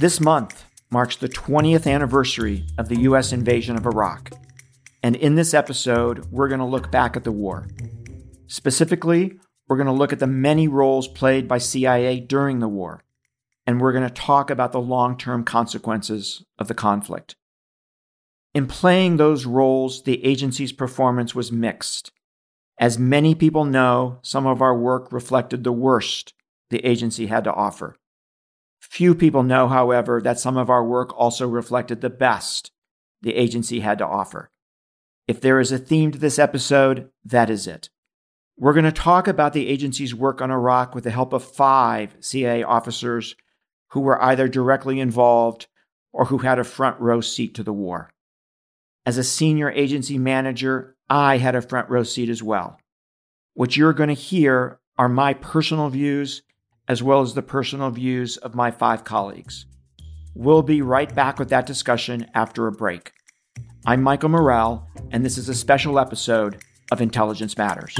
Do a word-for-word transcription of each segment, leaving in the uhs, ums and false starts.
This month marks the twentieth anniversary of the U S invasion of Iraq. And in this episode, we're going to look back at the war. Specifically, we're going to look at the many roles played by C I A during the war. And we're going to talk about the long-term consequences of the conflict. In playing those roles, the agency's performance was mixed. As many people know, some of our work reflected the worst the agency had to offer. Few people know, however, that some of our work also reflected the best the agency had to offer. If there is a theme to this episode, that is it. We're going to talk about the agency's work on Iraq with the help of five C I A officers who were either directly involved or who had a front row seat to the war. As a senior agency manager, I had a front row seat as well. What you're going to hear are my personal views as well as the personal views of my five colleagues. We'll be right back with that discussion after a break. I'm Michael Morell, and this is a special episode of Intelligence Matters.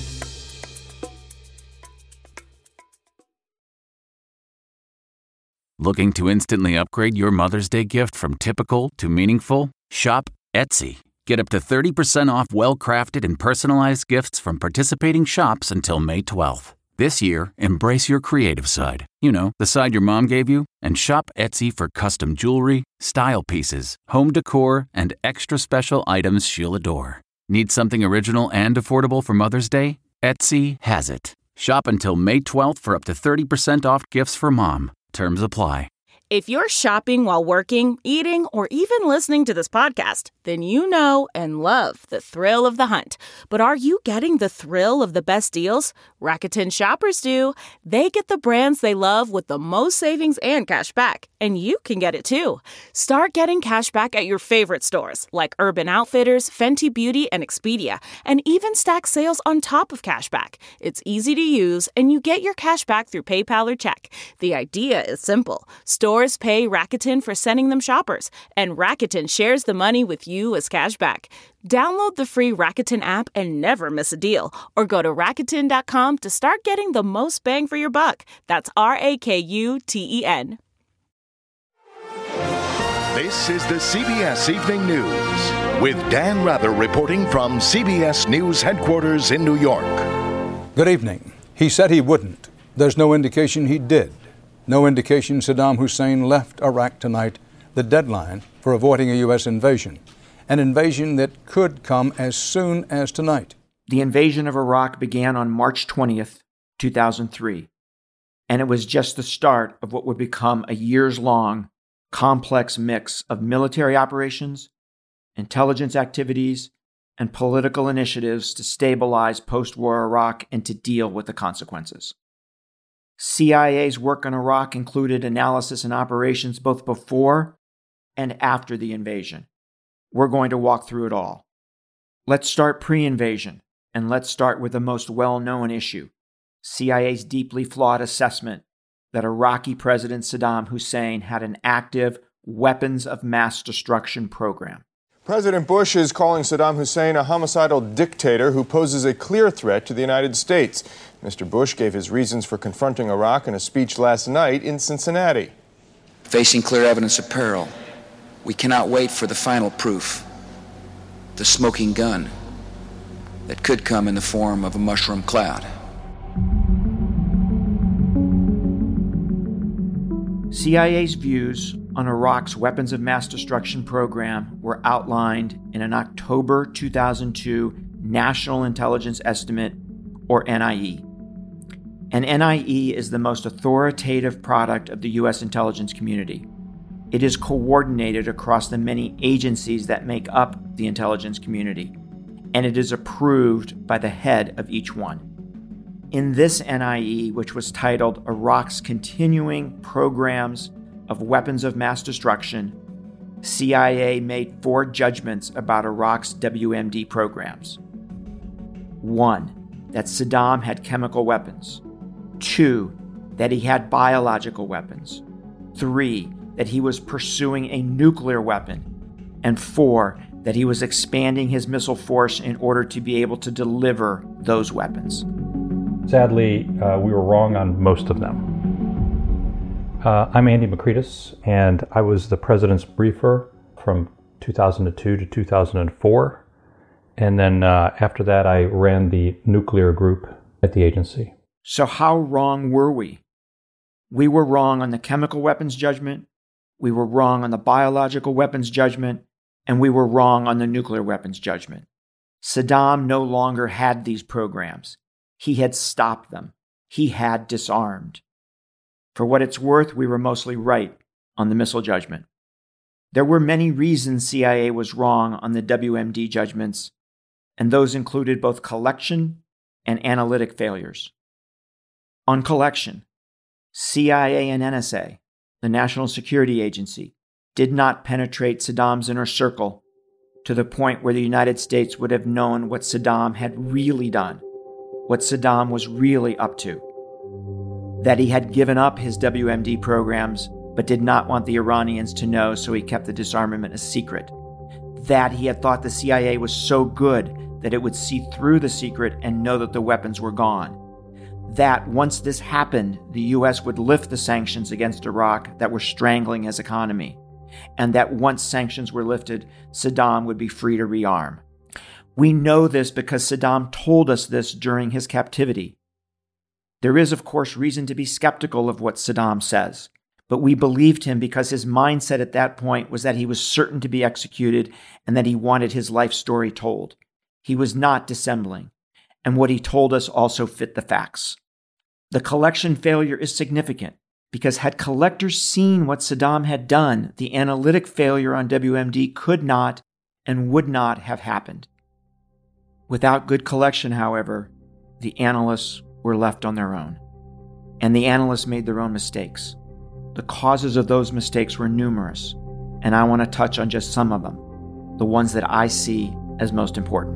Looking to instantly upgrade your Mother's Day gift from typical to meaningful? Shop Etsy. Get up to thirty percent off well-crafted and personalized gifts from participating shops until May twelfth. This year, embrace your creative side. You know, the side your mom gave you. And shop Etsy for custom jewelry, style pieces, home decor, and extra special items she'll adore. Need something original and affordable for Mother's Day? Etsy has it. Shop until May twelfth for up to thirty percent off gifts for mom. Terms apply. If you're shopping while working, eating, or even listening to this podcast, then you know and love the thrill of the hunt. But are you getting the thrill of the best deals? Rakuten shoppers do. They get the brands they love with the most savings and cash back. And you can get it too. Start getting cash back at your favorite stores like Urban Outfitters, Fenty Beauty, and Expedia. And even stack sales on top of cash back. It's easy to use, and you get your cash back through PayPal or check. The idea is simple. Stores pay Rakuten for sending them shoppers, and Rakuten shares the money with you as cash back. Download the free Rakuten app and never miss a deal, or go to Rakuten dot com to start getting the most bang for your buck. That's R A K U T E N. This is the C B S Evening News with Dan Rather reporting from C B S News headquarters in New York. Good evening. He said he wouldn't. There's no indication he did. No indication Saddam Hussein left Iraq tonight, the deadline for avoiding a U S invasion, an invasion that could come as soon as tonight. The invasion of Iraq began on March twentieth, two thousand three, and it was just the start of what would become a years-long, complex mix of military operations, intelligence activities, and political initiatives to stabilize post-war Iraq and to deal with the consequences. C I A's work in Iraq included analysis and operations both before and after the invasion. We're going to walk through it all. Let's start pre-invasion, and let's start with the most well-known issue, C I A's deeply flawed assessment that Iraqi President Saddam Hussein had an active weapons of mass destruction program. President Bush is calling Saddam Hussein a homicidal dictator who poses a clear threat to the United States. Mister Bush gave his reasons for confronting Iraq in a speech last night in Cincinnati. Facing clear evidence of peril, we cannot wait for the final proof, the smoking gun that could come in the form of a mushroom cloud. C I A's views on Iraq's weapons of mass destruction program were outlined in an October two thousand two National Intelligence Estimate, or N I E. And N I E is the most authoritative product of the U S intelligence community. It is coordinated across the many agencies that make up the intelligence community, and it is approved by the head of each one. In this N I E, which was titled Iraq's Continuing Programs of Weapons of Mass Destruction, C I A made four judgments about Iraq's W M D programs. One, that Saddam had chemical weapons. Two, that he had biological weapons. Three, that he was pursuing a nuclear weapon. And four, that he was expanding his missile force in order to be able to deliver those weapons. Sadly, uh, we were wrong on most of them. Uh, I'm Andy Makritis, and I was the president's briefer from two thousand two to two thousand four. And then uh, after that, I ran the nuclear group at the agency. So how wrong were we? We were wrong on the chemical weapons judgment, we were wrong on the biological weapons judgment, and we were wrong on the nuclear weapons judgment. Saddam no longer had these programs. He had stopped them. He had disarmed. For what it's worth, we were mostly right on the missile judgment. There were many reasons C I A was wrong on the W M D judgments, and those included both collection and analytic failures. On collection, C I A and N S A, the National Security Agency, did not penetrate Saddam's inner circle to the point where the United States would have known what Saddam had really done, what Saddam was really up to. That he had given up his W M D programs but did not want the Iranians to know, so he kept the disarmament a secret. That he had thought the C I A was so good that it would see through the secret and know that the weapons were gone. That once this happened, the U S would lift the sanctions against Iraq that were strangling his economy, and that once sanctions were lifted, Saddam would be free to rearm. We know this because Saddam told us this during his captivity. There is, of course, reason to be skeptical of what Saddam says, but we believed him because his mindset at that point was that he was certain to be executed and that he wanted his life story told. He was not dissembling, and what he told us also fit the facts. The collection failure is significant because had collectors seen what Saddam had done, the analytic failure on W M D could not and would not have happened. Without good collection, however, the analysts were left on their own, and the analysts made their own mistakes. The causes of those mistakes were numerous, and I want to touch on just some of them, the ones that I see as most important.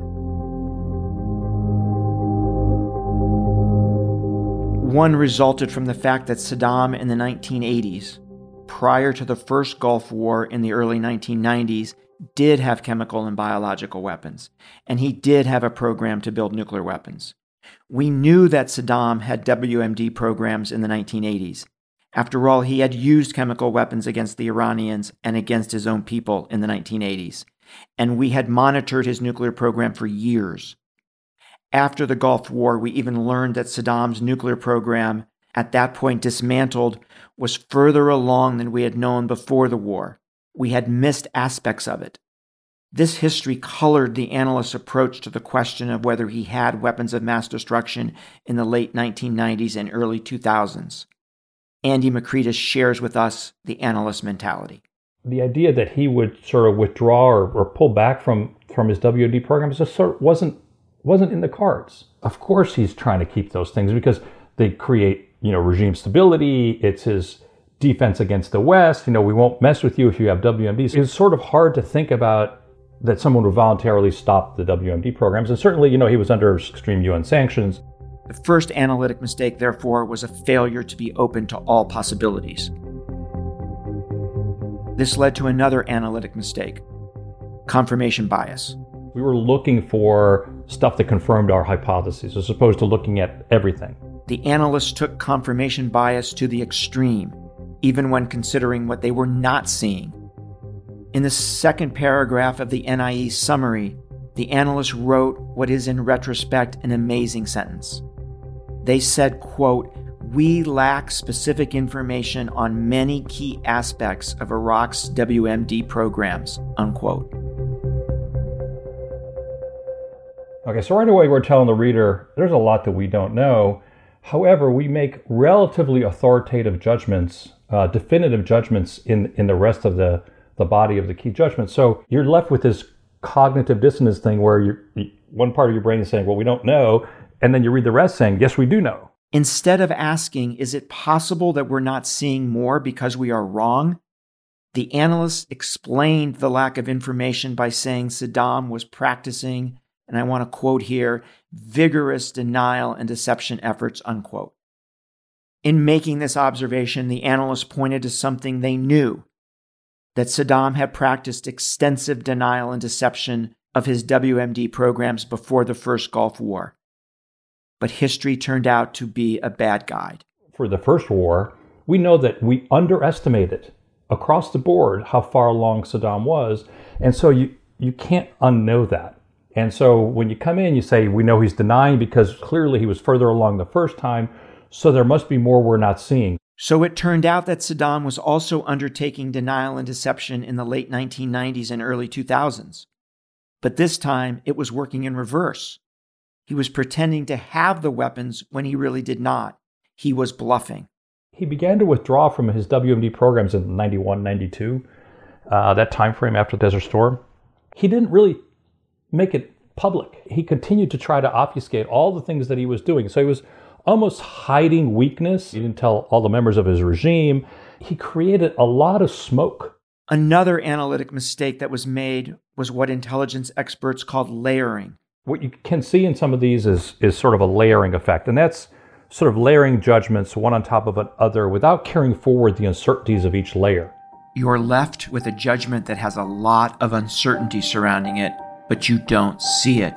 One resulted from the fact that Saddam in the nineteen eighties, prior to the first Gulf War in the early nineteen nineties, did have chemical and biological weapons, and he did have a program to build nuclear weapons. We knew that Saddam had W M D programs in the nineteen eighties. After all, he had used chemical weapons against the Iranians and against his own people in the nineteen eighties, and we had monitored his nuclear program for years. After the Gulf War, we even learned that Saddam's nuclear program, at that point dismantled, was further along than we had known before the war. We had missed aspects of it. This history colored the analyst's approach to the question of whether he had weapons of mass destruction in the late nineteen nineties and early two thousands. Andy Makritis shares with us the analyst mentality. The idea that he would sort of withdraw or, or pull back from, from his W M D programs just sort of wasn't wasn't in the cards. Of course he's trying to keep those things because they create, you know, regime stability. It's his defense against the West. You know, we won't mess with you if you have W M Ds. It's sort of hard to think about that someone would voluntarily stop the W M D programs. And certainly, you know, he was under extreme U N sanctions. The first analytic mistake, therefore, was a failure to be open to all possibilities. This led to another analytic mistake, confirmation bias. We were looking for stuff that confirmed our hypotheses as opposed to looking at everything. The analysts took confirmation bias to the extreme, even when considering what they were not seeing. In the second paragraph of the N I E summary, the analysts wrote what is in retrospect an amazing sentence. They said, quote, "We lack specific information on many key aspects of Iraq's W M D programs," unquote. Okay, so right away we're telling the reader there's a lot that we don't know. However, we make relatively authoritative judgments, uh, definitive judgments in, in the rest of the, the body of the key judgments. So you're left with this cognitive dissonance thing where you're, one part of your brain is saying, well, we don't know, and then you read the rest saying, yes, we do know. Instead of asking, is it possible that we're not seeing more because we are wrong? The analysts explained the lack of information by saying Saddam was practicing, and I want to quote here, vigorous denial and deception efforts, unquote. In making this observation, the analysts pointed to something they knew, that Saddam had practiced extensive denial and deception of his W M D programs before the first Gulf War. But history turned out to be a bad guide. For the first war, We know that we underestimated across the board how far along Saddam was. And so you, you can't unknow that. And so when you come in, you say, we know he's denying because clearly he was further along the first time. So there must be more we're not seeing. So it turned out that Saddam was also undertaking denial and deception in the late nineteen nineties and early two thousands. But this time it was working in reverse. He was pretending to have the weapons when he really did not. He was bluffing. He began to withdraw from his W M D programs in ninety-one, ninety-two, uh, that time frame after Desert Storm. He didn't really make it public. He continued to try to obfuscate all the things that he was doing. So he was almost hiding weakness. He didn't tell all the members of his regime. He created a lot of smoke. Another analytic mistake that was made was what intelligence experts called layering. What you can see in some of these is, is sort of a layering effect, and that's sort of layering judgments one on top of another without carrying forward the uncertainties of each layer. You're left with a judgment that has a lot of uncertainty surrounding it, but you don't see it.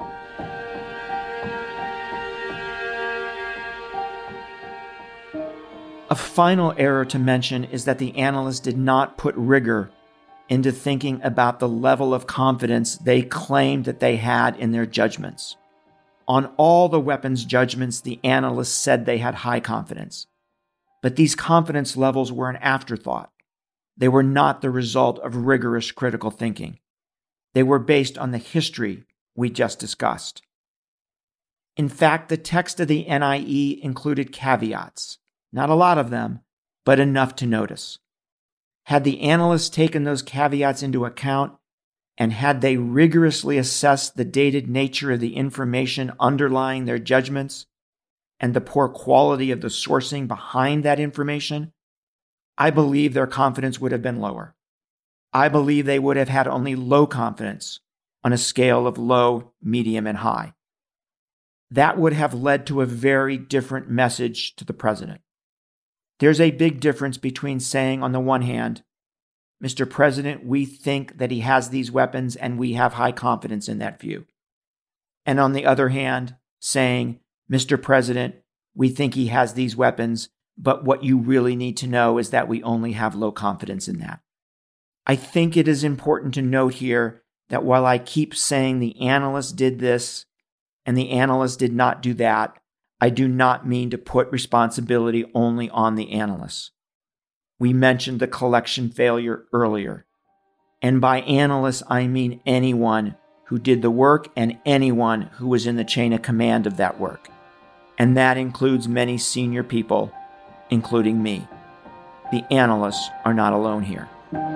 A final error to mention is that the analysts did not put rigor into thinking about the level of confidence they claimed that they had in their judgments. On all the weapons judgments, the analysts said they had high confidence. But these confidence levels were an afterthought. They were not the result of rigorous critical thinking. They were based on the history we just discussed. In fact, the text of the N I E included caveats. Not a lot of them, but enough to notice. Had the analysts taken those caveats into account, and had they rigorously assessed the dated nature of the information underlying their judgments and the poor quality of the sourcing behind that information, I believe their confidence would have been lower. I believe they would have had only low confidence on a scale of low, medium, and high. That would have led to a very different message to the president. There's a big difference between saying, on the one hand, Mister President, we think that he has these weapons and we have high confidence in that view. And on the other hand, saying, Mister President, we think he has these weapons, but what you really need to know is that we only have low confidence in that. I think it is important to note here that while I keep saying the analysts did this and the analysts did not do that, I do not mean to put responsibility only on the analysts. We mentioned the collection failure earlier. And by analysts, I mean anyone who did the work and anyone who was in the chain of command of that work. And that includes many senior people, including me. The analysts are not alone here.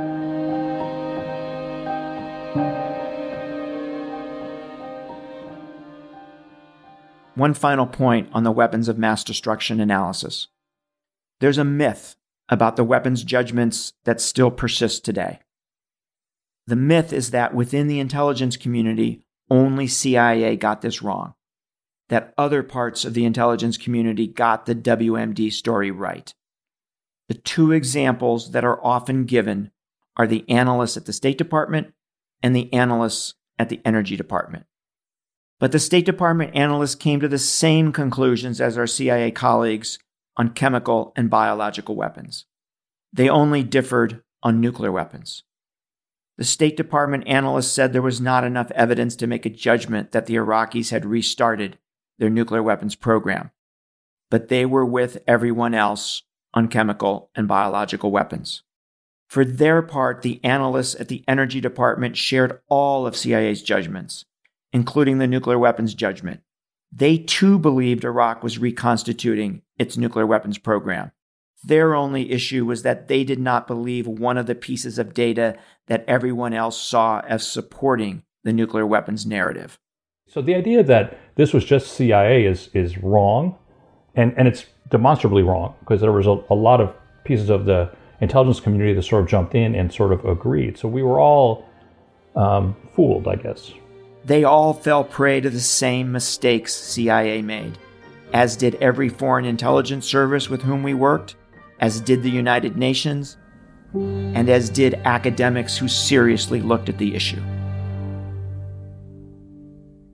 One final point on the weapons of mass destruction analysis. There's a myth about the weapons judgments that still persist today. The myth is that within the intelligence community, only C I A got this wrong, that other parts of the intelligence community got the W M D story right. The two examples that are often given are the analysts at the State Department and the analysts at the Energy Department. But the State Department analysts came to the same conclusions as our C I A colleagues on chemical and biological weapons. They only differed on nuclear weapons. The State Department analysts said there was not enough evidence to make a judgment that the Iraqis had restarted their nuclear weapons program, but they were with everyone else on chemical and biological weapons. For their part, the analysts at the Energy Department shared all of C I A's judgments, including the nuclear weapons judgment. They too believed Iraq was reconstituting its nuclear weapons program. Their only issue was that they did not believe one of the pieces of data that everyone else saw as supporting the nuclear weapons narrative. So the idea that this was just C I A is is wrong, and, and it's demonstrably wrong, because there was a, a lot of pieces of the intelligence community that sort of jumped in and sort of agreed. So we were all um, fooled, I guess. They all fell prey to the same mistakes C I A made, as did every foreign intelligence service with whom we worked, as did the United Nations, and as did academics who seriously looked at the issue.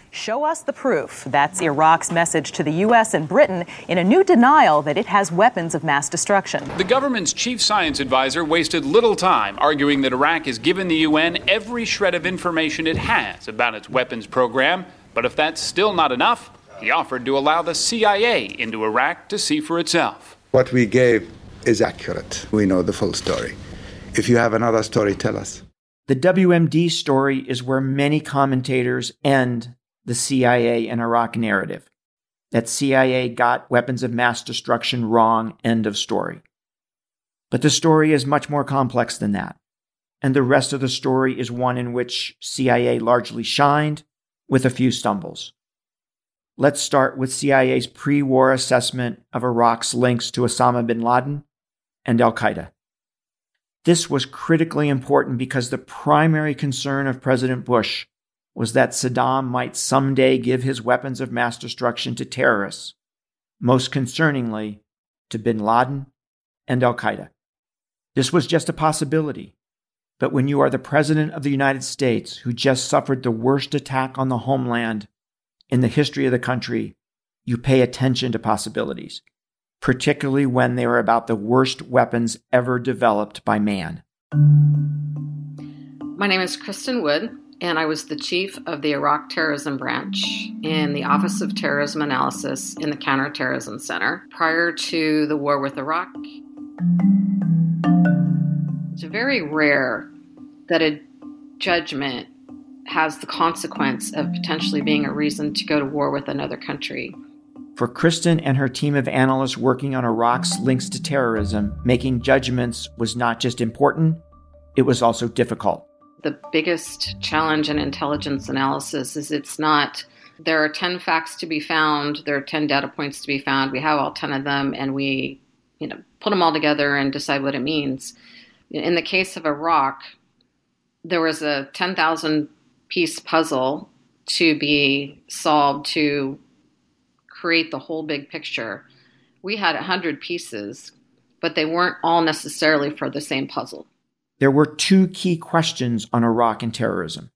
Show us the proof. That's Iraq's message to the U S and Britain in a new denial that it has weapons of mass destruction. The government's chief science advisor wasted little time arguing that Iraq has given the U N every shred of information it has about its weapons program. But if that's still not enough, he offered to allow the C I A into Iraq to see for itself. What we gave is accurate. We know the full story. If you have another story, tell us. The W M D story is where many commentators end the C I A and Iraq narrative. That C I A got weapons of mass destruction wrong, end of story. But the story is much more complex than that. And the rest of the story is one in which C I A largely shined, with a few stumbles. Let's start with C I A's pre-war assessment of Iraq's links to Osama bin Laden and al-Qaeda. This was critically important because the primary concern of President Bush was that Saddam might someday give his weapons of mass destruction to terrorists, most concerningly to bin Laden and al-Qaeda. This was just a possibility, but when you are the President of the United States who just suffered the worst attack on the homeland in the history of the country, you pay attention to possibilities, particularly when they are about the worst weapons ever developed by man. My name is Kristen Wood, and I was the chief of the Iraq Terrorism Branch in the Office of Terrorism Analysis in the Counterterrorism Center prior to the war with Iraq. It's very rare that a judgment has the consequence of potentially being a reason to go to war with another country. For Kristen and her team of analysts working on Iraq's links to terrorism, making judgments was not just important, it was also difficult. The biggest challenge in intelligence analysis is it's not, there are ten facts to be found, there are ten data points to be found, we have all ten of them, and we, you know, put them all together and decide what it means. In the case of Iraq, there was a ten thousand piece puzzle to be solved to create the whole big picture. We had one hundred pieces, but they weren't all necessarily for the same puzzle. There were two key questions on Iraq and terrorism.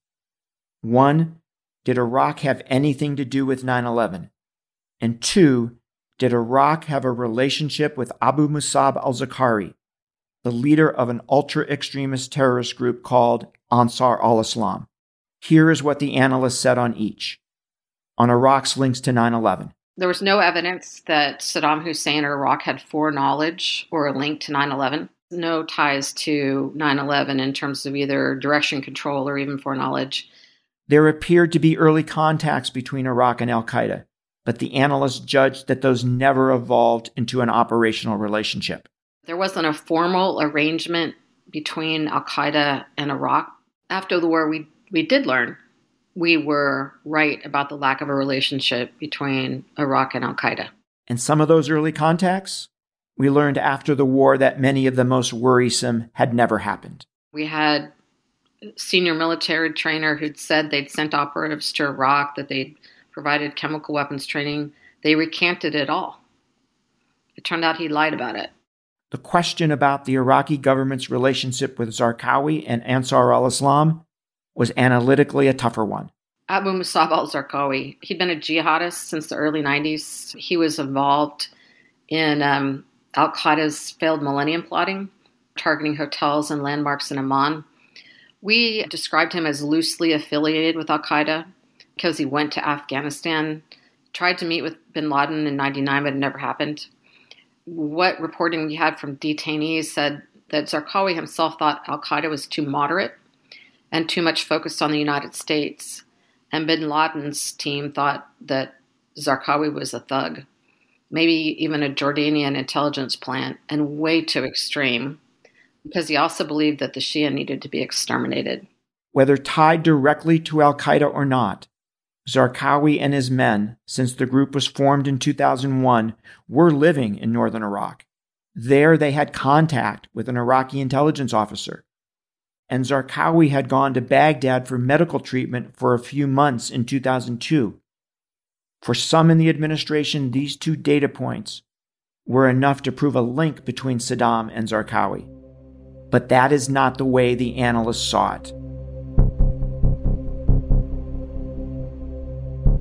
One, did Iraq have anything to do with nine eleven? And two, did Iraq have a relationship with Abu Musab al-Zarqawi, the leader of an ultra-extremist terrorist group called Ansar al-Islam? Here is what the analysts said on each. On Iraq's links to nine eleven. There was no evidence that Saddam Hussein or Iraq had foreknowledge or a link to nine eleven. No ties to nine eleven in terms of either direction control or even foreknowledge. There appeared to be early contacts between Iraq and al-Qaeda, but the analysts judged that those never evolved into an operational relationship. There wasn't a formal arrangement between al-Qaeda and Iraq. After the war, we, we did learn we were right about the lack of a relationship between Iraq and al-Qaeda. And some of those early contacts, we learned after the war that many of the most worrisome had never happened. We had a senior military trainer who'd said they'd sent operatives to Iraq, that they'd provided chemical weapons training. They recanted it all. It turned out he lied about it. The question about the Iraqi government's relationship with Zarqawi and Ansar al-Islam was analytically a tougher one. Abu Musab al-Zarqawi, he'd been a jihadist since the early nineties. He was involved in um, al-Qaeda's failed millennium plotting, targeting hotels and landmarks in Amman. We described him as loosely affiliated with al-Qaeda because he went to Afghanistan, tried to meet with bin Laden in ninety-nine, but it never happened. What reporting we had from detainees said that Zarqawi himself thought al-Qaeda was too moderate and too much focused on the United States. And bin Laden's team thought that Zarqawi was a thug, maybe even a Jordanian intelligence plant, and way too extreme, because he also believed that the Shia needed to be exterminated. Whether tied directly to al-Qaeda or not, Zarqawi and his men, since the group was formed in two thousand one, were living in northern Iraq. There they had contact with an Iraqi intelligence officer. And Zarqawi had gone to Baghdad for medical treatment for a few months in two thousand two. For some in the administration, these two data points were enough to prove a link between Saddam and Zarqawi. But that is not the way the analysts saw it.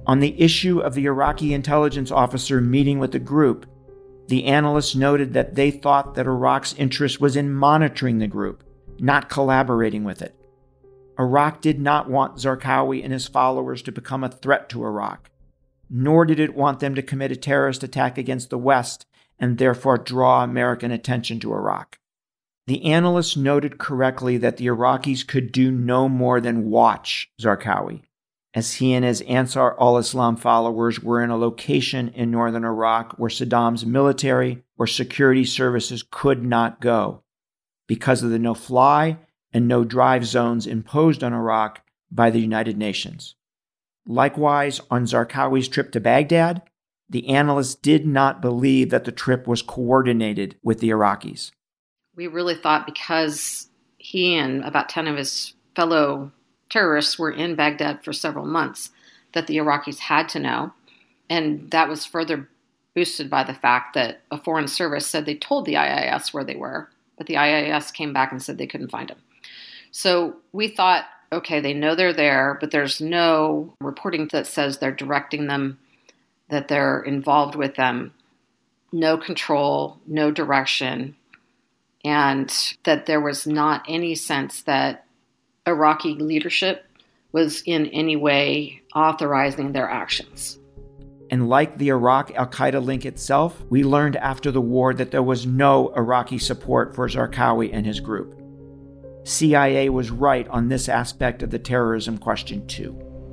On the issue of the Iraqi intelligence officer meeting with the group, the analysts noted that they thought that Iraq's interest was in monitoring the group, not collaborating with it. Iraq did not want Zarqawi and his followers to become a threat to Iraq, nor did it want them to commit a terrorist attack against the West and therefore draw American attention to Iraq. The analysts noted correctly that the Iraqis could do no more than watch Zarqawi, as he and his Ansar al-Islam followers were in a location in northern Iraq where Saddam's military or security services could not go because of the no-fly and no-drive zones imposed on Iraq by the United Nations. Likewise, on Zarqawi's trip to Baghdad, the analysts did not believe that the trip was coordinated with the Iraqis. We really thought because he and about ten of his fellow terrorists were in Baghdad for several months that the Iraqis had to know. And that was further boosted by the fact that a foreign service said they told the I I S where they were, but the I I S came back and said they couldn't find them. So we thought, okay, they know they're there, but there's no reporting that says they're directing them, that they're involved with them, no control, no direction, and that there was not any sense that Iraqi leadership was in any way authorizing their actions. And like the Iraq al-Qaeda link itself, we learned after the war that there was no Iraqi support for Zarqawi and his group. C I A was right on this aspect of the terrorism question too.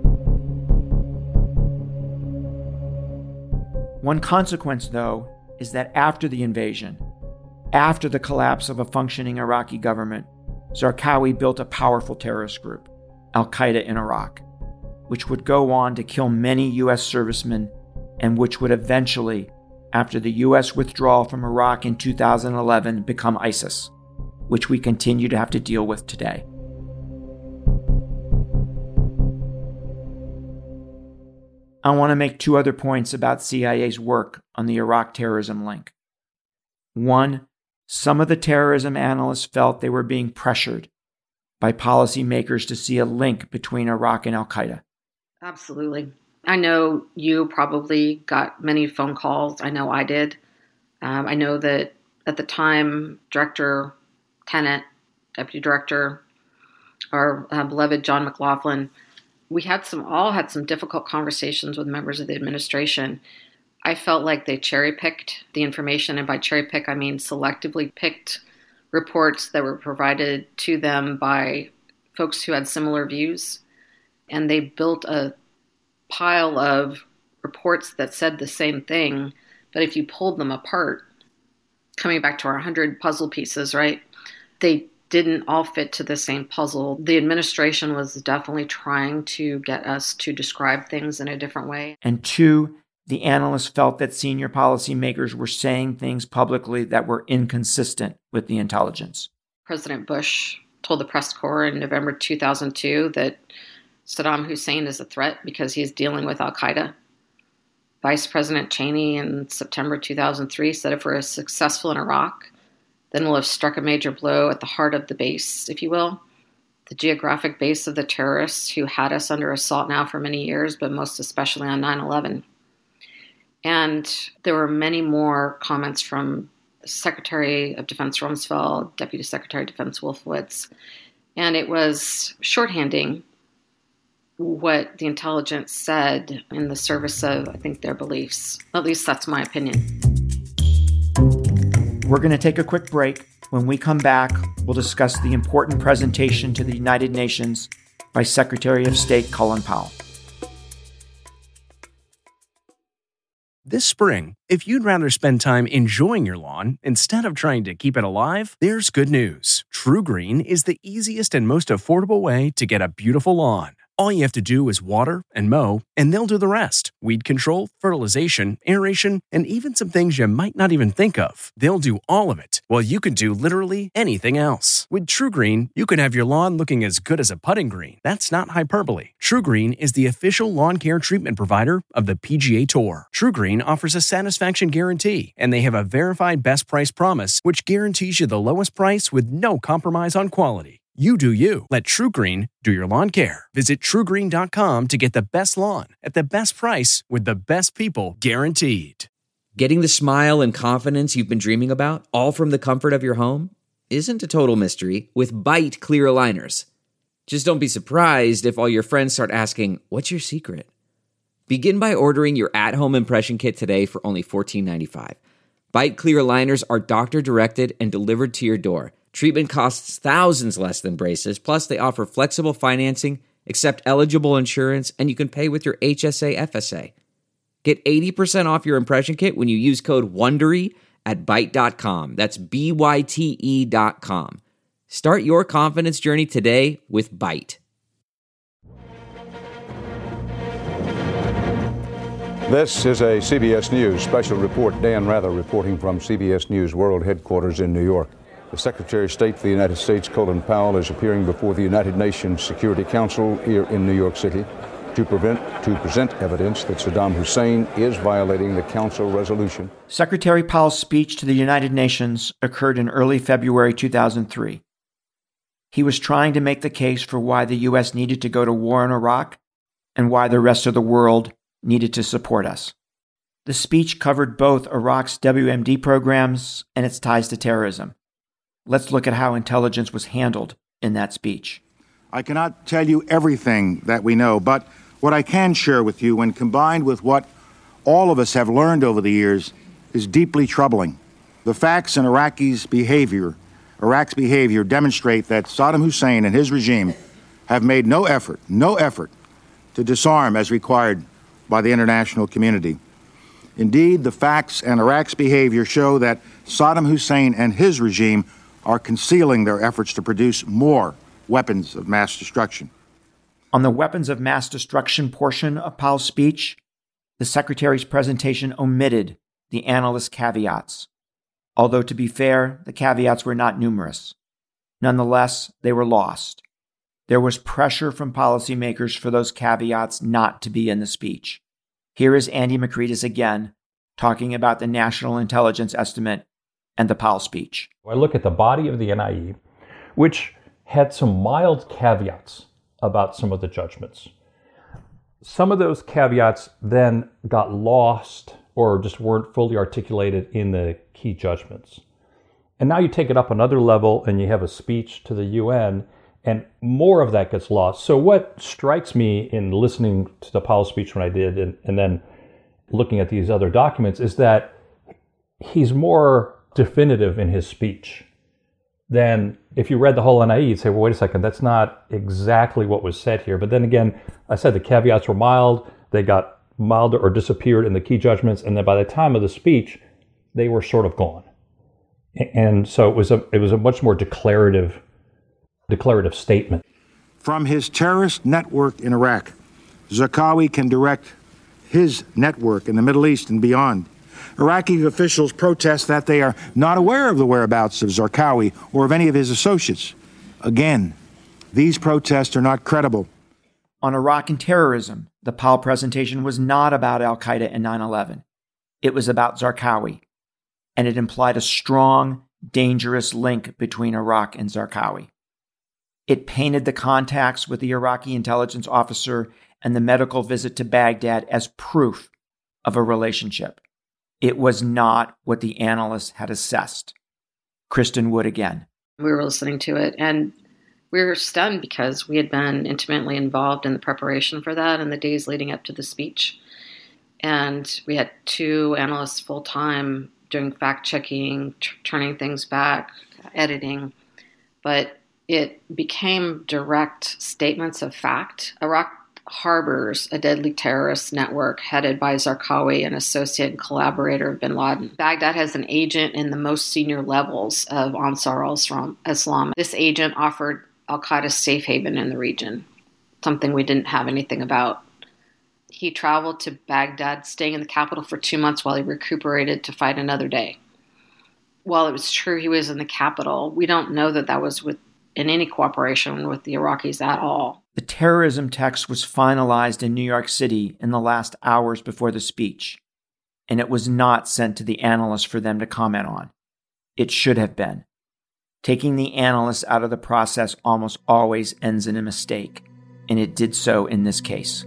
One consequence, though, is that after the invasion, after the collapse of a functioning Iraqi government, Zarqawi built a powerful terrorist group, al-Qaeda in Iraq, which would go on to kill many U S servicemen and which would eventually, after the U S withdrawal from Iraq in two thousand eleven, become ISIS, which we continue to have to deal with today. I want to make two other points about C I A's work on the Iraq terrorism link. One, some of the terrorism analysts felt they were being pressured by policymakers to see a link between Iraq and al-Qaeda. Absolutely. I know you probably got many phone calls. I know I did. Um, I know that at the time, Director Tenet, Deputy Director, our uh, beloved John McLaughlin, we had some all had some difficult conversations with members of the administration. I felt like they cherry-picked the information, and by cherry-pick, I mean selectively picked reports that were provided to them by folks who had similar views, and they built a pile of reports that said the same thing, but if you pulled them apart, coming back to our one hundred puzzle pieces, right, they didn't all fit to the same puzzle. The administration was definitely trying to get us to describe things in a different way. And two, the analysts felt that senior policymakers were saying things publicly that were inconsistent with the intelligence. President Bush told the press corps in November two thousand two that Saddam Hussein is a threat because he's dealing with al-Qaeda. Vice President Cheney in September two thousand three said if we're successful in Iraq, then we'll have struck a major blow at the heart of the base, if you will, the geographic base of the terrorists who had us under assault now for many years, but most especially on nine eleven. And there were many more comments from Secretary of Defense Rumsfeld, Deputy Secretary of Defense Wolfowitz, and it was shorthanding what the intelligence said in the service of, I think, their beliefs. At least that's my opinion. We're going to take a quick break. When we come back, we'll discuss the important presentation to the United Nations by Secretary of State Colin Powell. This spring, if you'd rather spend time enjoying your lawn instead of trying to keep it alive, there's good news. TruGreen is the easiest and most affordable way to get a beautiful lawn. All you have to do is water and mow, and they'll do the rest. Weed control, fertilization, aeration, and even some things you might not even think of. They'll do all of it, while you can do literally anything else. With TruGreen, you can have your lawn looking as good as a putting green. That's not hyperbole. TruGreen is the official lawn care treatment provider of the P G A Tour. TruGreen offers a satisfaction guarantee, and they have a verified best price promise, which guarantees you the lowest price with no compromise on quality. You do you. Let TruGreen do your lawn care. Visit True Green dot com to get the best lawn at the best price with the best people guaranteed. Getting the smile and confidence you've been dreaming about, all from the comfort of your home, isn't a total mystery with Byte clear aligners. Just don't be surprised if all your friends start asking, "What's your secret?" Begin by ordering your at-home impression kit today for only fourteen ninety-five. Byte clear aligners are doctor-directed and delivered to your door. Treatment costs thousands less than braces, plus they offer flexible financing, accept eligible insurance, and you can pay with your H S A F S A. Get eighty percent off your impression kit when you use code WONDERY at byte dot com. That's B Y T E dot com. Start your confidence journey today with Byte. This is a C B S News special report. Dan Rather reporting from C B S News World Headquarters in New York. The Secretary of State for the United States, Colin Powell, is appearing before the United Nations Security Council here in New York City to prevent to present evidence that Saddam Hussein is violating the Council resolution. Secretary Powell's speech to the United Nations occurred in early February two thousand three. He was trying to make the case for why the U S needed to go to war in Iraq and why the rest of the world needed to support us. The speech covered both Iraq's W M D programs and its ties to terrorism. Let's look at how intelligence was handled in that speech. I cannot tell you everything that we know, but what I can share with you, when combined with what all of us have learned over the years, is deeply troubling. The facts in Iraqi's behavior, Iraq's behavior demonstrate that Saddam Hussein and his regime have made no effort, no effort to disarm as required by the international community. Indeed, the facts and Iraq's behavior show that Saddam Hussein and his regime are concealing their efforts to produce more weapons of mass destruction. On the weapons of mass destruction portion of Powell's speech, the Secretary's presentation omitted the analyst's caveats. Although, to be fair, the caveats were not numerous. Nonetheless, they were lost. There was pressure from policymakers for those caveats not to be in the speech. Here is Andy Makritis again, talking about the National Intelligence Estimate and the Powell speech. I look at the body of the N I E, which had some mild caveats about some of the judgments. Some of those caveats then got lost or just weren't fully articulated in the key judgments. And now you take it up another level and you have a speech to the U N, and more of that gets lost. So what strikes me in listening to the Powell speech when I did, and, and then looking at these other documents, is that he's more definitive in his speech than if you read the whole N I E, you'd say, well, wait a second, that's not exactly what was said here. But then again, I said the caveats were mild, they got milder or disappeared in the key judgments, and then by the time of the speech, they were sort of gone. And so it was a it was a much more declarative declarative statement. From his terrorist network in Iraq, Zarqawi can direct his network in the Middle East and beyond. Iraqi officials protest that they are not aware of the whereabouts of Zarqawi or of any of his associates. Again, these protests are not credible. On Iraq and terrorism, the Powell presentation was not about al-Qaeda and nine eleven. It was about Zarqawi, and it implied a strong, dangerous link between Iraq and Zarqawi. It painted the contacts with the Iraqi intelligence officer and the medical visit to Baghdad as proof of a relationship. It was not what the analysts had assessed. Kristen Wood again. We were listening to it, and we were stunned because we had been intimately involved in the preparation for that in the days leading up to the speech. And we had two analysts full-time doing fact-checking, t- turning things back, editing. But it became direct statements of fact. Iraq harbors a deadly terrorist network headed by Zarqawi, an associate and collaborator of bin Laden. Baghdad has an agent in the most senior levels of Ansar al-Islam. This agent offered al-Qaeda safe haven in the region, something we didn't have anything about. He traveled to Baghdad, staying in the capital for two months while he recuperated to fight another day. While it was true he was in the capital, we don't know that that was with in any cooperation with the Iraqis at all. The terrorism text was finalized in New York City in the last hours before the speech, and it was not sent to the analysts for them to comment on. It should have been. Taking the analysts out of the process almost always ends in a mistake, and it did so in this case.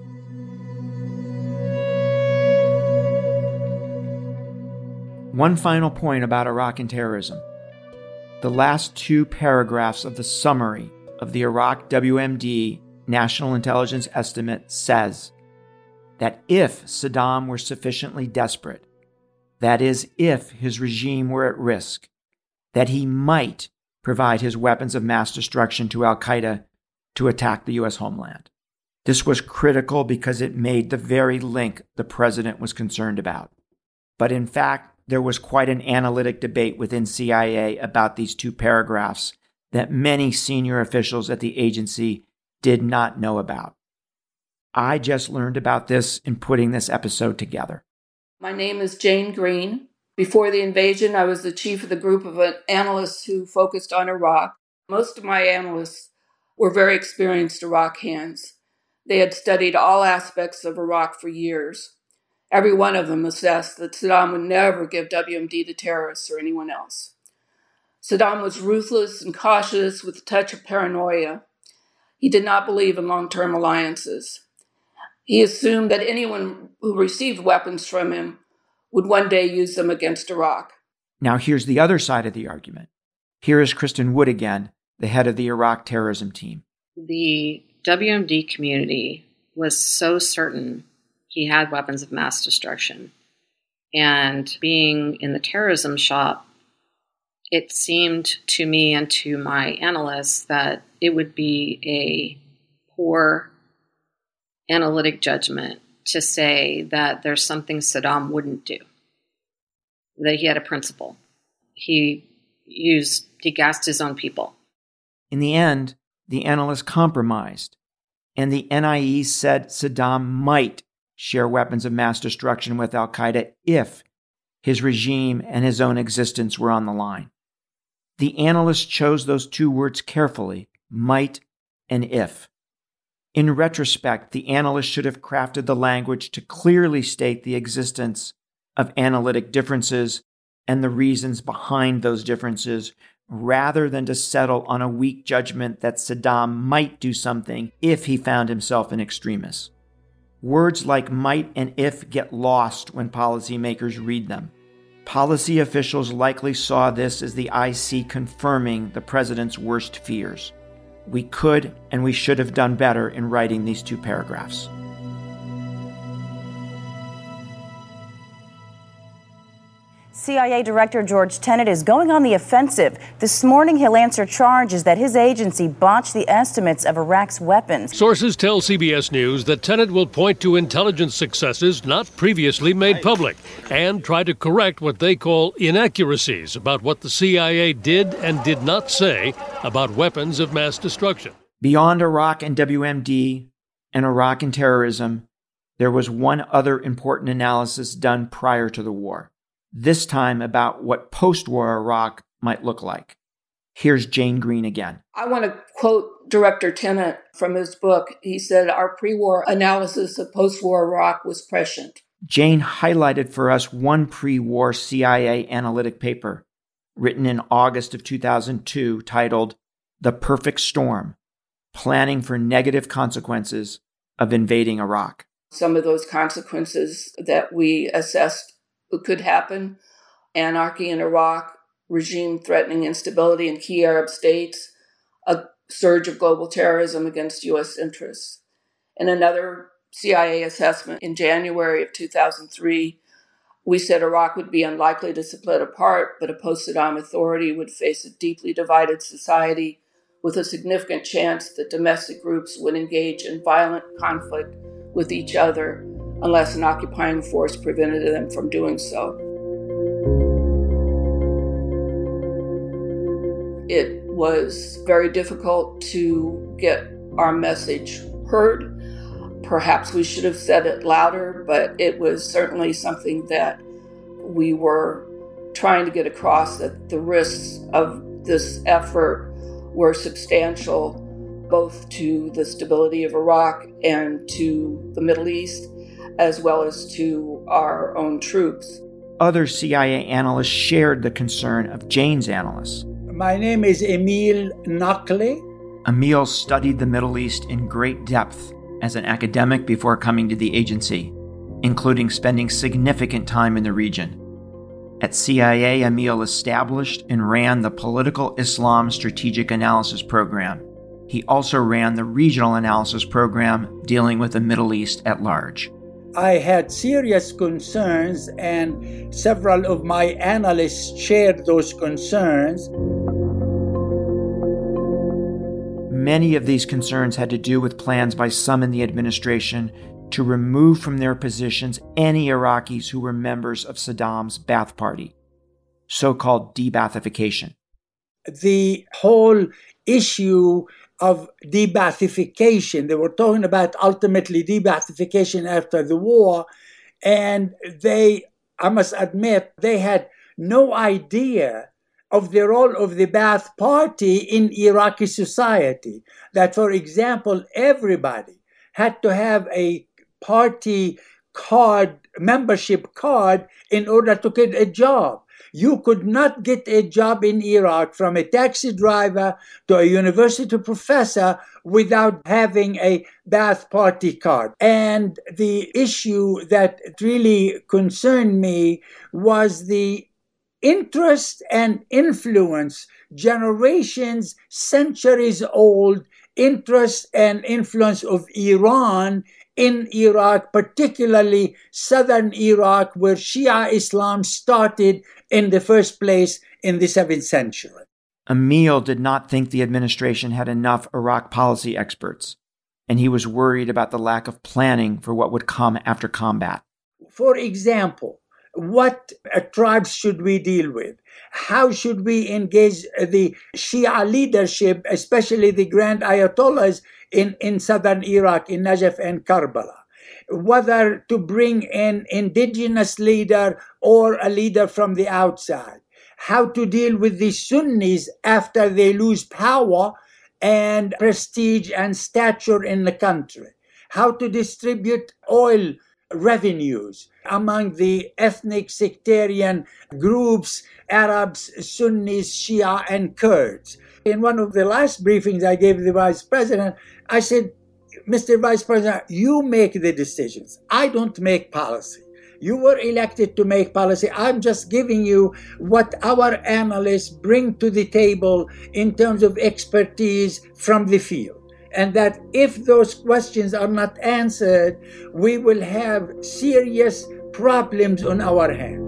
One final point about Iraq and terrorism. The last two paragraphs of the summary of the Iraq W M D National Intelligence Estimate says that if Saddam were sufficiently desperate, that is, if his regime were at risk, that he might provide his weapons of mass destruction to al-Qaeda to attack the U S homeland. This was critical because it made the very link the president was concerned about. But in fact, there was quite an analytic debate within C I A about these two paragraphs that many senior officials at the agency did not know about. I just learned about this in putting this episode together. My name is Jane Green. Before the invasion, I was the chief of the group of analysts who focused on Iraq. Most of my analysts were very experienced Iraq hands. They had studied all aspects of Iraq for years. Every one of them assessed that Saddam would never give W M D to terrorists or anyone else. Saddam was ruthless and cautious with a touch of paranoia. He did not believe in long-term alliances. He assumed that anyone who received weapons from him would one day use them against Iraq. Now here's the other side of the argument. Here is Kristen Wood again, the head of the Iraq terrorism team. The W M D community was so certain he had weapons of mass destruction. And being in the terrorism shop, it seemed to me and to my analysts that it would be a poor analytic judgment to say that there's something Saddam wouldn't do, that he had a principle. He used, he gassed his own people. In the end, the analysts compromised, and the N I E said Saddam might share weapons of mass destruction with al-Qaeda if his regime and his own existence were on the line. The analysts chose those two words carefully, might and if. In retrospect, the analysts should have crafted the language to clearly state the existence of analytic differences and the reasons behind those differences, rather than to settle on a weak judgment that Saddam might do something if he found himself an extremist. Words like might and if get lost when policymakers read them. Policy officials likely saw this as the I C confirming the president's worst fears. We could and we should have done better in writing these two paragraphs. C I A Director George Tenet is going on the offensive. This morning, he'll answer charges that his agency botched the estimates of Iraq's weapons. Sources tell C B S News that Tenet will point to intelligence successes not previously made public and try to correct what they call inaccuracies about what the C I A did and did not say about weapons of mass destruction. Beyond Iraq and W M D and Iraq and terrorism, there was one other important analysis done prior to the war. This time about what post-war Iraq might look like. Here's Jane Green again. I want to quote Director Tenet from his book. He said, "Our pre-war analysis of post-war Iraq was prescient." Jane highlighted for us one pre-war C I A analytic paper written in August of two thousand two titled The Perfect Storm, Planning for Negative Consequences of Invading Iraq. Some of those consequences that we assessed could happen: anarchy in Iraq, regime-threatening instability in key Arab states, a surge of global terrorism against U S interests. In another C I A assessment in January of two thousand three, we said Iraq would be unlikely to split apart, but a post-Saddam authority would face a deeply divided society with a significant chance that domestic groups would engage in violent conflict with each other unless an occupying force prevented them from doing so. It was very difficult to get our message heard. Perhaps we should have said it louder, but it was certainly something that we were trying to get across, that the risks of this effort were substantial, both to the stability of Iraq and to the Middle East, as well as to our own troops. Other C I A analysts shared the concern of Jane's analysts. My name is Emil Nakli. Emil studied the Middle East in great depth as an academic before coming to the agency, including spending significant time in the region. At C I A, Emil established and ran the Political Islam Strategic Analysis Program. He also ran the Regional Analysis Program dealing with the Middle East at large. I had serious concerns, and several of my analysts shared those concerns. Many of these concerns had to do with plans by some in the administration to remove from their positions any Iraqis who were members of Saddam's Ba'ath Party, so-called de-Baathification. The whole issue of de-Baathification, they were talking about ultimately de-Baathification after the war, and they, I must admit, they had no idea of the role of the Ba'ath Party in Iraqi society. That, for example, everybody had to have a party card, membership card, in order to get a job. You could not get a job in Iraq, from a taxi driver to a university professor, without having a Ba'ath Party card. And the issue that really concerned me was the interest and influence, generations, centuries old interest and influence of Iran in Iraq, particularly southern Iraq, where Shia Islam started in the first place in the seventh century. Emil did not think the administration had enough Iraq policy experts, and he was worried about the lack of planning for what would come after combat. For example, what uh, tribes should we deal with? How should we engage the Shia leadership, especially the Grand Ayatollahs in, in southern Iraq, in Najaf and Karbala? Whether to bring in indigenous leader or a leader from the outside. How to deal with the Sunnis after they lose power and prestige and stature in the country. How to distribute oil revenues among the ethnic sectarian groups, Arabs, Sunnis, Shia, and Kurds. In one of the last briefings I gave the Vice President, I said, Mister Vice President, you make the decisions. I don't make policy. You were elected to make policy. I'm just giving you what our analysts bring to the table in terms of expertise from the field. And that if those questions are not answered, we will have serious problems on our hands.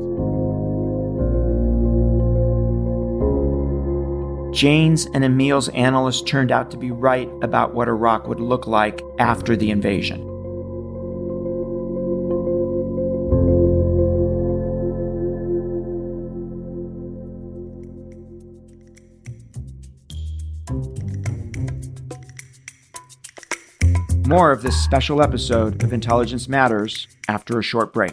Jane's and Emil's analysts turned out to be right about what Iraq would look like after the invasion. More of this special episode of Intelligence Matters after a short break.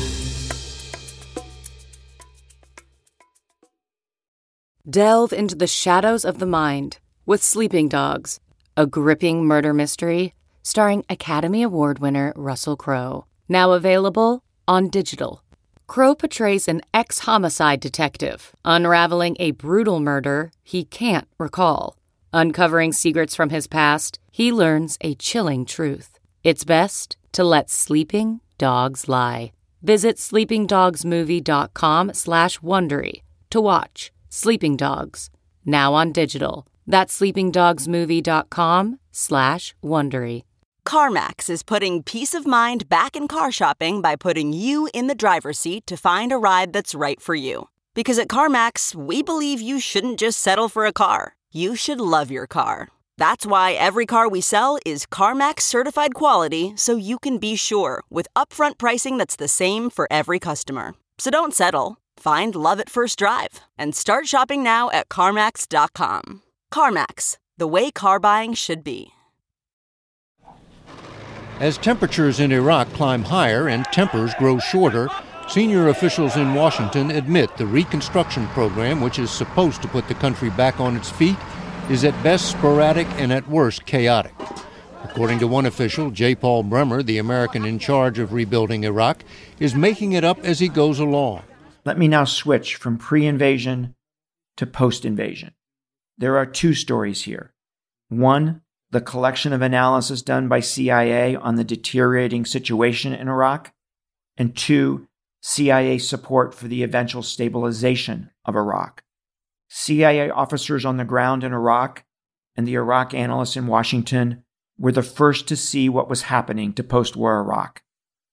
Delve into the shadows of the mind with Sleeping Dogs, a gripping murder mystery starring Academy Award winner Russell Crowe. Now available on digital. Crowe portrays an ex-homicide detective unraveling a brutal murder he can't recall. Uncovering secrets from his past, he learns a chilling truth. It's best to let sleeping dogs lie. Visit sleepingdogsmovie.com slash Wondery to watch Sleeping Dogs, now on digital. That's sleepingdogsmovie.com slash Wondery. CarMax is putting peace of mind back in car shopping by putting you in the driver's seat to find a ride that's right for you. Because at CarMax, we believe you shouldn't just settle for a car. You should love your car. That's why every car we sell is CarMax certified quality, so you can be sure with upfront pricing that's the same for every customer. So don't settle. Find love at first drive and start shopping now at CarMax dot com. CarMax, the way car buying should be. As temperatures in Iraq climb higher and tempers grow shorter, senior officials in Washington admit the reconstruction program, which is supposed to put the country back on its feet, is at best sporadic and at worst chaotic. According to one official, J. Paul Bremer, the American in charge of rebuilding Iraq, is making it up as he goes along. Let me now switch from pre-invasion to post-invasion. There are two stories here. One, the collection of analysis done by C I A on the deteriorating situation in Iraq, and two, C I A support for the eventual stabilization of Iraq. C I A officers on the ground in Iraq and the Iraq analysts in Washington were the first to see what was happening to post-war Iraq.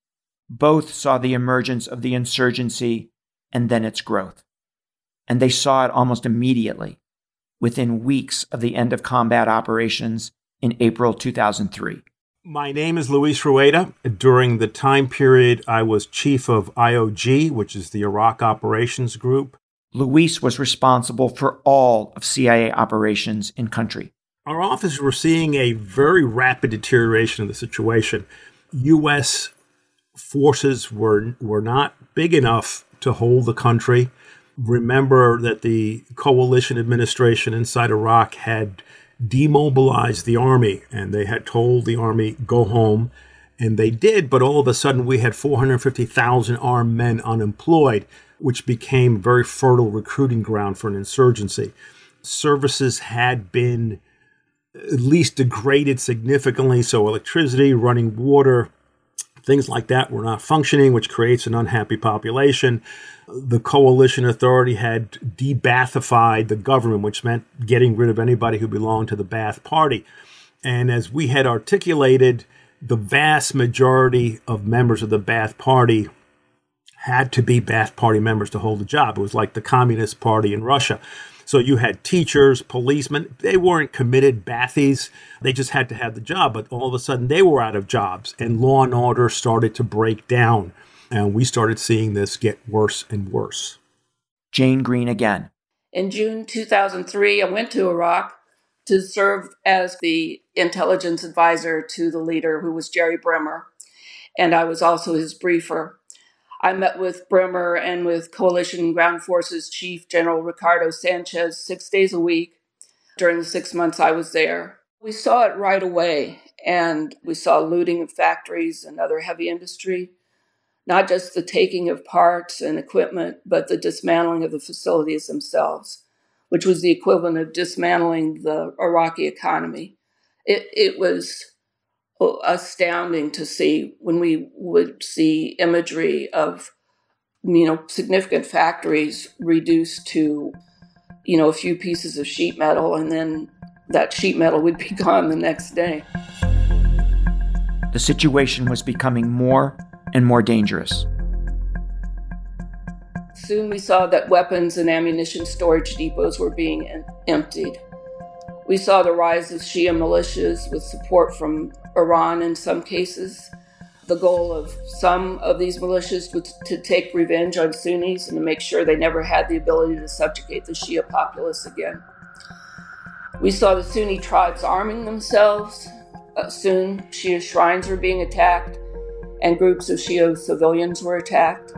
Both saw the emergence of the insurgency and then its growth. And they saw it almost immediately, within weeks of the end of combat operations in April two thousand three. My name is Luis Rueda. During the time period, I was chief of I O G, which is the Iraq Operations Group. Luis was responsible for all of C I A operations in country. Our officers were seeing a very rapid deterioration of the situation. U S forces were were not big enough to hold the country. Remember that the coalition administration inside Iraq had demobilized the army, and they had told the army, go home. And they did, but all of a sudden we had four hundred fifty thousand armed men unemployed, which became a very fertile recruiting ground for an insurgency. Services had been at least degraded significantly, so electricity, running water, things like that were not functioning, which creates an unhappy population. The coalition authority had de-Baathified the government, which meant getting rid of anybody who belonged to the Ba'ath Party. And as we had articulated, the vast majority of members of the Ba'ath Party had to be Ba'ath Party members to hold a job. It was like the Communist Party in Russia. So you had teachers, policemen. They weren't committed Ba'athis. They just had to have the job. But all of a sudden, they were out of jobs, and law and order started to break down. And we started seeing this get worse and worse. Jane Green again. In June two thousand three, I went to Iraq to serve as the intelligence advisor to the leader, who was Jerry Bremer, and I was also his briefer. I met with Bremer and with Coalition Ground Forces Chief General Ricardo Sanchez six days a week during the six months I was there. We saw it right away, and we saw looting of factories and other heavy industry, not just the taking of parts and equipment, but the dismantling of the facilities themselves, which was the equivalent of dismantling the Iraqi economy. It, it was astounding to see when we would see imagery of, you know, significant factories reduced to, you know, a few pieces of sheet metal, and then that sheet metal would be gone the next day. The situation was becoming more and more dangerous. Soon we saw that weapons and ammunition storage depots were being em- emptied. We saw the rise of Shia militias with support from Iran in some cases. The goal of some of these militias was to take revenge on Sunnis and to make sure they never had the ability to subjugate the Shia populace again. We saw the Sunni tribes arming themselves. Uh, soon Shia shrines were being attacked, and groups of Shia civilians were attacked.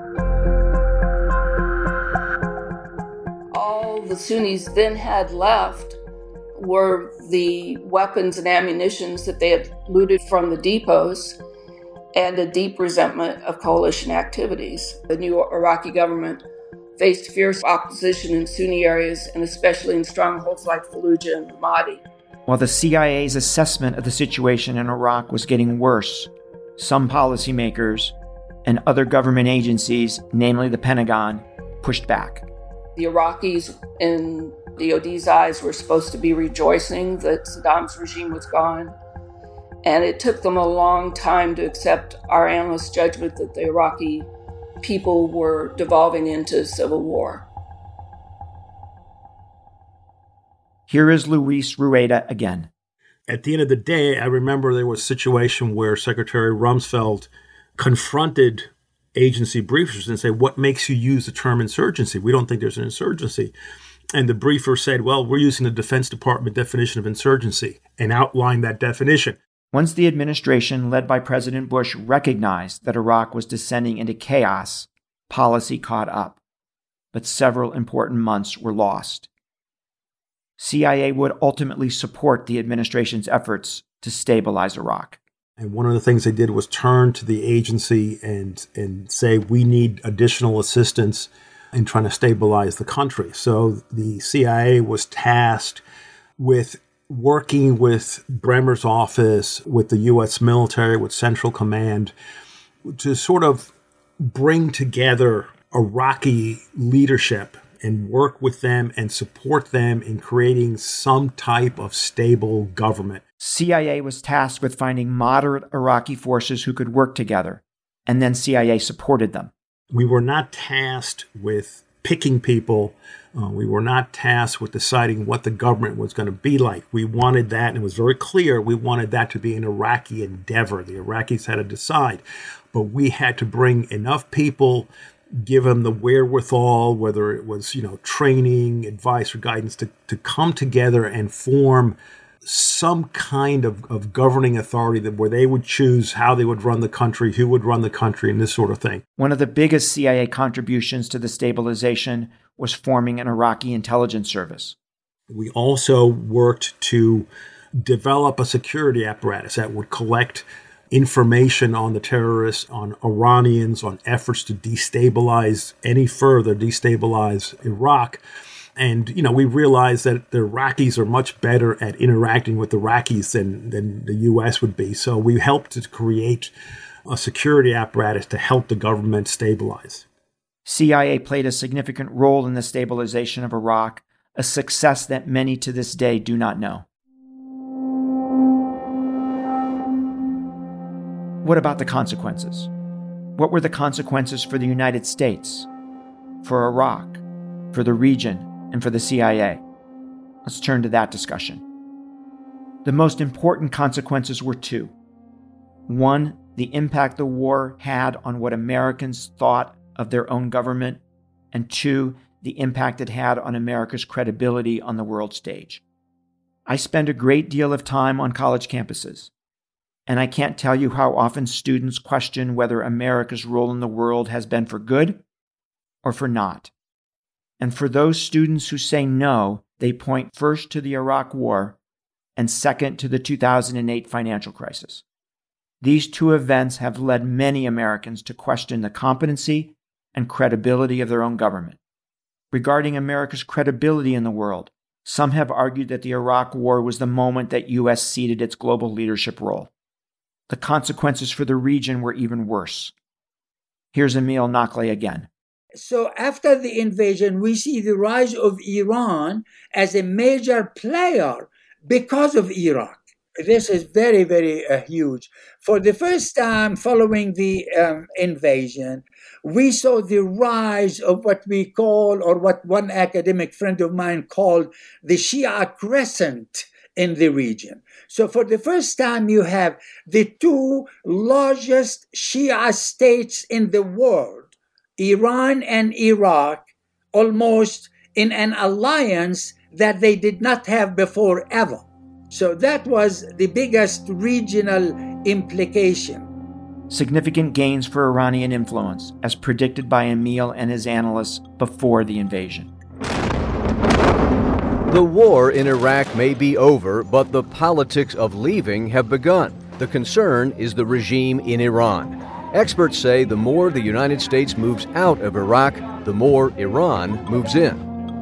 All the Sunnis then had left were the weapons and ammunitions that they had looted from the depots, and a deep resentment of coalition activities. The new Iraqi government faced fierce opposition in Sunni areas, and especially in strongholds like Fallujah and Ramadi. While the C I A's assessment of the situation in Iraq was getting worse, some policymakers and other government agencies, namely the Pentagon, pushed back. The Iraqis, in D O D's eyes, were supposed to be rejoicing that Saddam's regime was gone. And it took them a long time to accept our analysts' judgment that the Iraqi people were devolving into civil war. Here is Luis Rueda again. At the end of the day, I remember there was a situation where Secretary Rumsfeld confronted agency briefers and said, what makes you use the term insurgency? We don't think there's an insurgency. And the briefer said, well, we're using the Defense Department definition of insurgency, and outlined that definition. Once the administration led by President Bush recognized that Iraq was descending into chaos, policy caught up. But several important months were lost. C I A would ultimately support the administration's efforts to stabilize Iraq. And one of the things they did was turn to the agency and, and say, we need additional assistance in trying to stabilize the country. So the C I A was tasked with working with Bremer's office, with the U S military, with Central Command, to sort of bring together Iraqi leadership and work with them and support them in creating some type of stable government. C I A was tasked with finding moderate Iraqi forces who could work together, and then C I A supported them. We were not tasked with picking people. Uh, we were not tasked with deciding what the government was going to be like. We wanted that, and it was very clear, we wanted that to be an Iraqi endeavor. The Iraqis had to decide. But we had to bring enough people, give them the wherewithal, whether it was, you know, training, advice, or guidance, to, to come together and form some kind of, of governing authority that where they would choose how they would run the country, who would run the country, and this sort of thing. One of the biggest C I A contributions to the stabilization was forming an Iraqi intelligence service. We also worked to develop a security apparatus that would collect information on the terrorists, on Iranians, on efforts to destabilize any further, destabilize Iraq. And, you know, we realized that the Iraqis are much better at interacting with Iraqis than, than the U S would be. So we helped to create a security apparatus to help the government stabilize. C I A played a significant role in the stabilization of Iraq, a success that many to this day do not know. What about the consequences? What were the consequences for the United States, for Iraq, for the region, and for the C I A? Let's turn to that discussion. The most important consequences were two. One, the impact the war had on what Americans thought of their own government, and two, the impact it had on America's credibility on the world stage. I spend a great deal of time on college campuses, and I can't tell you how often students question whether America's role in the world has been for good or for naught. And for those students who say no, they point first to the Iraq War and second to the two thousand eight financial crisis. These two events have led many Americans to question the competency and credibility of their own government. Regarding America's credibility in the world, some have argued that the Iraq War was the moment that U S ceded its global leadership role. The consequences for the region were even worse. Here's Emil Nakle again. So after the invasion, we see the rise of Iran as a major player because of Iraq. This is very, very uh, huge. For the first time following the um, invasion, we saw the rise of what we call, or what one academic friend of mine called, the Shia crescent in the region. So for the first time, you have the two largest Shia states in the world, Iran and Iraq, almost in an alliance that they did not have before ever. So that was the biggest regional implication. Significant gains for Iranian influence, as predicted by Emil and his analysts before the invasion. The war in Iraq may be over, but the politics of leaving have begun. The concern is the regime in Iran. Experts say the more the United States moves out of Iraq, the more Iran moves in.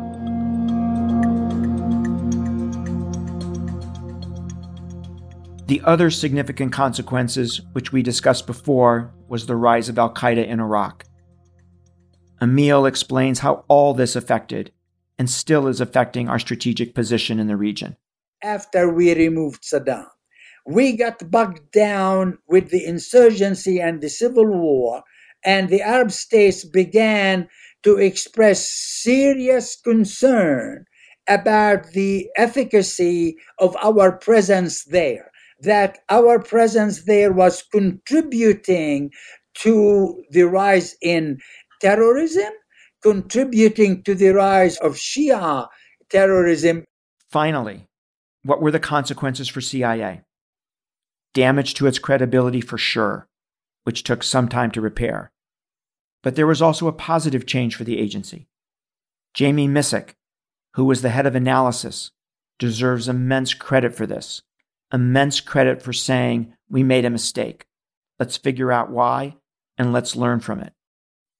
The other significant consequences, which we discussed before, was the rise of al-Qaeda in Iraq. Emil explains how all this affected, and still is affecting, our strategic position in the region. After we removed Saddam, we got bogged down with the insurgency and the civil war, and the Arab states began to express serious concern about the efficacy of our presence there, that our presence there was contributing to the rise in terrorism, contributing to the rise of Shia terrorism. Finally, what were the consequences for C I A? Damage to its credibility for sure, which took some time to repair. But there was also a positive change for the agency. Jamie Missick, who was the head of analysis, deserves immense credit for this. Immense credit for saying, we made a mistake. Let's figure out why, and let's learn from it.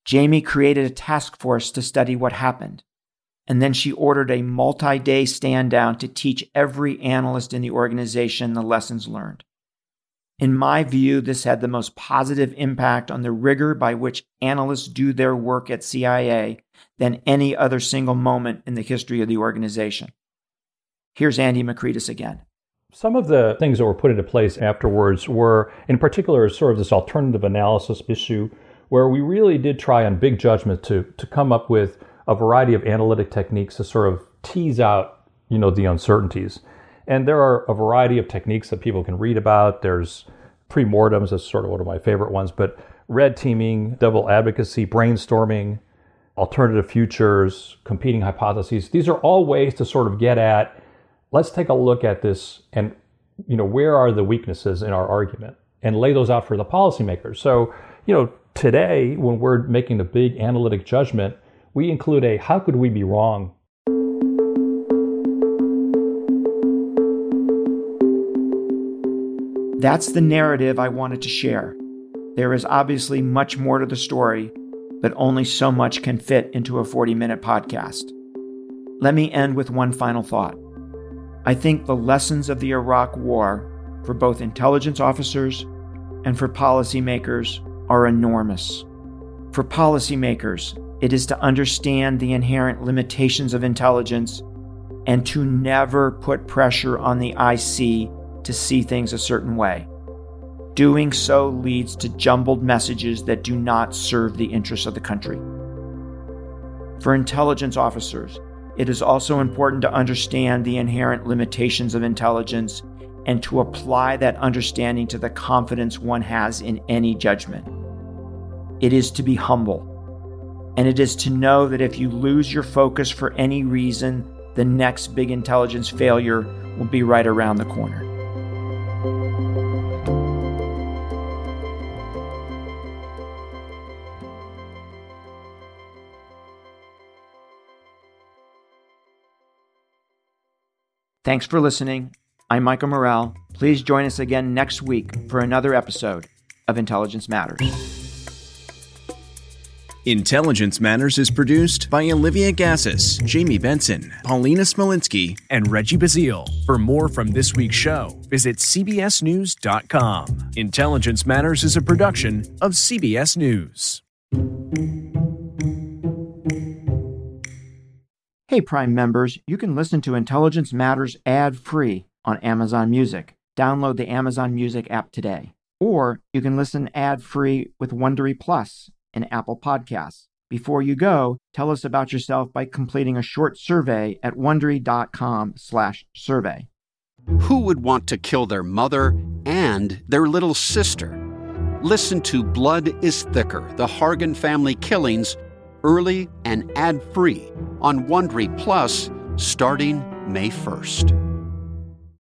Jamie created a task force to study what happened, and then she ordered a multi-day stand-down to teach every analyst in the organization the lessons learned. In my view, this had the most positive impact on the rigor by which analysts do their work at C I A than any other single moment in the history of the organization. Here's Andy Makritis again. Some of the things that were put into place afterwards were, in particular, sort of this alternative analysis issue, where we really did try on big judgment to, to come up with a variety of analytic techniques to sort of tease out, you know, the uncertainties. And there are a variety of techniques that people can read about. There's pre-mortems, that's sort of one of my favorite ones, but red teaming, devil advocacy, brainstorming, alternative futures, competing hypotheses. These are all ways to sort of get at, let's take a look at this and, you know, where are the weaknesses in our argument and lay those out for the policymakers. So, you know, today, when we're making the big analytic judgment, we include a how could we be wrong? That's the narrative I wanted to share. There is obviously much more to the story, but only so much can fit into a forty-minute podcast. Let me end with one final thought. I think the lessons of the Iraq War, for both intelligence officers and for policymakers, are enormous. For policymakers, it is to understand the inherent limitations of intelligence and to never put pressure on the I C to see things a certain way. Doing so leads to jumbled messages that do not serve the interests of the country. For intelligence officers, it is also important to understand the inherent limitations of intelligence and to apply that understanding to the confidence one has in any judgment. It is to be humble, and it is to know that if you lose your focus for any reason, the next big intelligence failure will be right around the corner. Thanks for listening. I'm Michael Morell. Please join us again next week for another episode of Intelligence Matters. Intelligence Matters is produced by Olivia Gassis, Jamie Benson, Paulina Smolinski, and Reggie Bazile. For more from this week's show, visit c b s news dot com. Intelligence Matters is a production of C B S News. Hey, Prime members, you can listen to Intelligence Matters ad-free on Amazon Music. Download the Amazon Music app today. Or you can listen ad-free with Wondery Plus in Apple Podcasts. Before you go, tell us about yourself by completing a short survey at Wondery.com slash survey. Who would want to kill their mother and their little sister? Listen to Blood is Thicker, the Hargan family killings, early and ad-free on Wondery Plus starting May first.